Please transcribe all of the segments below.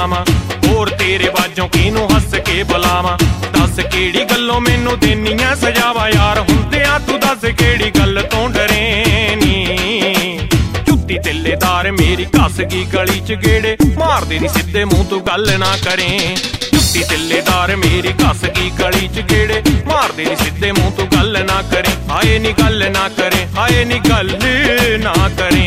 ਜਾਵਾਂ, ਹੋਰ ਤੇਰੇ ਬਾਝੋਂ ਕਿਹਨੂੰ ਹੱਸ ਕੇ ਬੁਲਾਵਾਂ। ਦੱਸ ਕਿਹੜੀ ਗੱਲੋਂ ਮੈਨੂੰ ਦੇਨੀਆਂ ਸਜ਼ਾਵਾਂ ਯਾਰ, ਹੁੰਦਿਆਂ ਤੂੰ ਦੱਸ ਕਿਹੜੀ ਗੱਲ ਤੋਂ ਡਰੇ ਨੀ। ਝੁੱਤੀ ਤਿੱਲੇਦਾਰ ਮੇਰੀ ਘਸ ਗਈ ਗਲੀ ਚ ਗੇੜੇ, ਮਾਰਦੇ ਨੀ ਸਿੱਧੇ ਮੂੰਹ ਤੂੰ ਗੱਲ ਨਾ ਕਰੇ। ਝੁੱਤੀ ਤਿੱਲੇਦਾਰ ਮੇਰੀ ਘਸ ਗਈ ਗਲੀ ਚ ਗੇੜੇ, ਮਾਰਦੇ ਨੀ ਸਿੱਧੇ ਮੂੰਹ ਤੂੰ ਗੱਲ ਨਾ ਕਰੇ। ਹਾਏ ਨੀ ਗੱਲ ਨਾ ਕਰੇ, ਹਾਏ ਨੀ ਗੱਲ ਨਾ ਕਰੇ।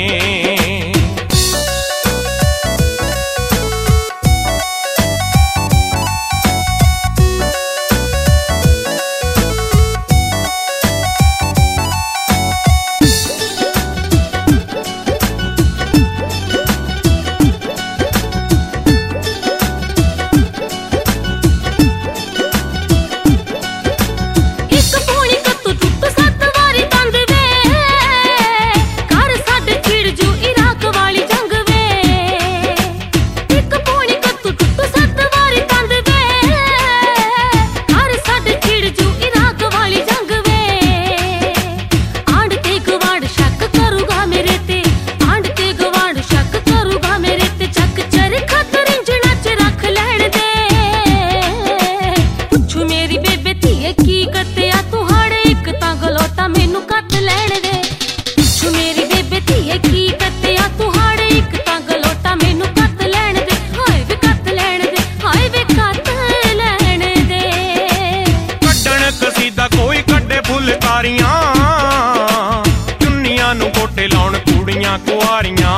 ਚੁੰਨੀਆਂ ਨੂੰ ਗੋਟੇ ਲਾਉਣ ਕੁੜੀਆਂ ਕੁਆਰੀਆਂ,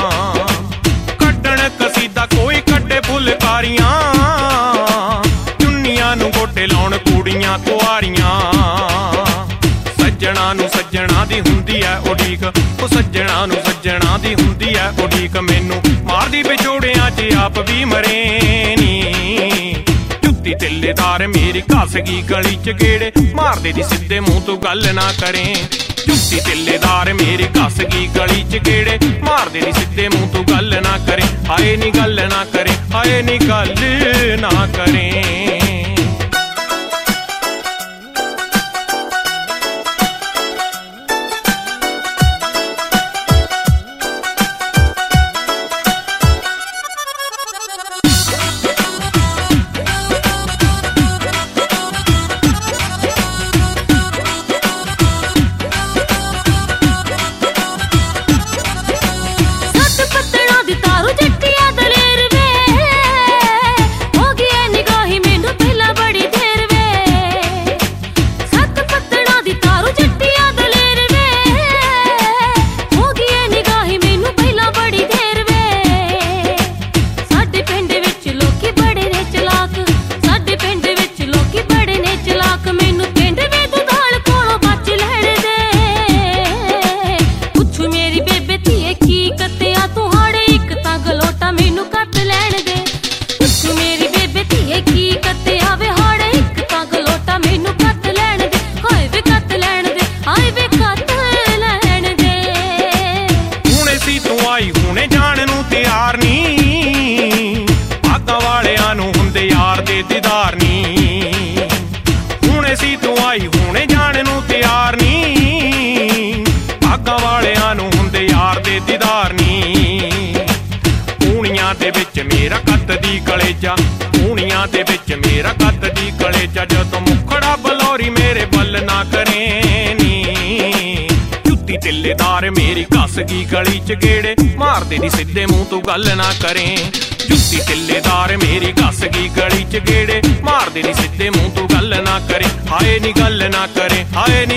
ਕੱਢਣ ਕਸੀਦਾ ਕੋਈ ਕੱਢੇ ਫੁਲਕਾਰੀਆਂ। ਚੁੰਨੀਆਂ ਨੂੰ ਗੋਟੇ ਲਾਉਣ ਕੁੜੀਆਂ ਕੁਆਰੀਆਂ। ਸੱਜਣਾ ਨੂੰ ਸੱਜਣਾ ਦੀ ਹੁੰਦੀ ਐ ਉਡੀਕ, ਉਹ ਸੱਜਣਾ ਨੂੰ ਸੱਜਣਾ ਦੀ ਹੁੰਦੀ ਐ ਉਡੀਕ। ਮੈਨੂੰ ਮਾਰਦੀ ਵਿਛੋੜਿਆਂ ਚ ਆਪ ਵੀ ਮਰੇ ਨੀ। ਝੁੱਤੀ ਤਿੱਲੇਦਾਰ ਮੇਰੀ ਘਸ ਗਈ ਗਲੀ ਚ ਗੇੜੇ, ਮਾਰਦੇ ਦੀ ਸਿੱਧੇ ਮੂੰਹ ਤੂੰ ਗੱਲ ਨਾ ਕਰੇ। ਝੁੱਤੀ ਤਿੱਲੇਦਾਰ ਮੇਰੀ ਘਸ ਗਈ ਗਲੀ ਚ ਗੇੜੇ, ਮਾਰਦੇ ਦੀ ਸਿੱਧੇ ਮੂੰਹ ਤੂੰ ਗੱਲ ਨਾ ਕਰੇ। ਹਾਏ ਨੀ ਗੱਲ ਨਾ ਕਰੇ, ਹਾਏ ਨੀ ਗੱਲ ਨਾ ਕਰੇ। ਹੁਣੇ ਜਾਣ ਨੂੰ ਤਿਆਰ ਨੀ, ਭਾਗਾਂ ਵਾਲਿਆਂ ਨੂੰ ਹੁੰਦੇ ਯਾਰ ਦੇ ਦੀਦਾਰ ਨੀ। ਹੁਣੇ ਸੀ ਤੂੰ ਆਈ ਹੁਣੇ ਜਾਣ ਨੂੰ ਤਿਆਰ ਨੀ, ਭਾਗਾਂ ਵਾਲਿਆਂ ਨੂੰ ਹੁੰਦੇ ਯਾਰ ਦੇ ਦੀਦਾਰ ਨੀ। ਪੂਣੀਆਂ ਦੇ ਵਿੱਚ ਮੇਰਾ ਕੱਤ ਦੀ ਕਲੇਜਾ, ਪੂਣੀਆਂ ਦੇ ਵਿੱਚ ਮੇਰਾ ਕੱਤ ਦੀ ਕਲੇਜਾ। ਜਦੋਂ ਮੁਖੜਾ ਬਲੌਰੀ ਮੇਰੇ ਬੱਲ ਨਾ ਕਰੇ ਨੀ। ਝੁੱਤੀ ਤਿੱਲੇਦਾਰ ਮੇਰੀ ਘਸ ਗਈ ਗਲੀ ਚ ਗੇੜੇ, ਮਾਰਦੇ ਨੀ ਸਿੱਧੇ ਮੂੰਹ ਤੂੰ ਗੱਲ ਨਾ ਕਰੇ। ਝੁੱਤੀ ਤਿੱਲੇਦਾਰ ਮੇਰੀ ਘਸ ਗਈ ਗਲੀ ਚ ਗੇੜੇ, ਮਾਰਦੇ ਨੀ ਸਿੱਧੇ ਮੂੰਹ ਤੂੰ ਗੱਲ ਨਾ ਕਰੇ। ਹਾਏ ਨੀ ਗੱਲ ਨਾ ਕਰੇ, ਹਾਏ ਨੀ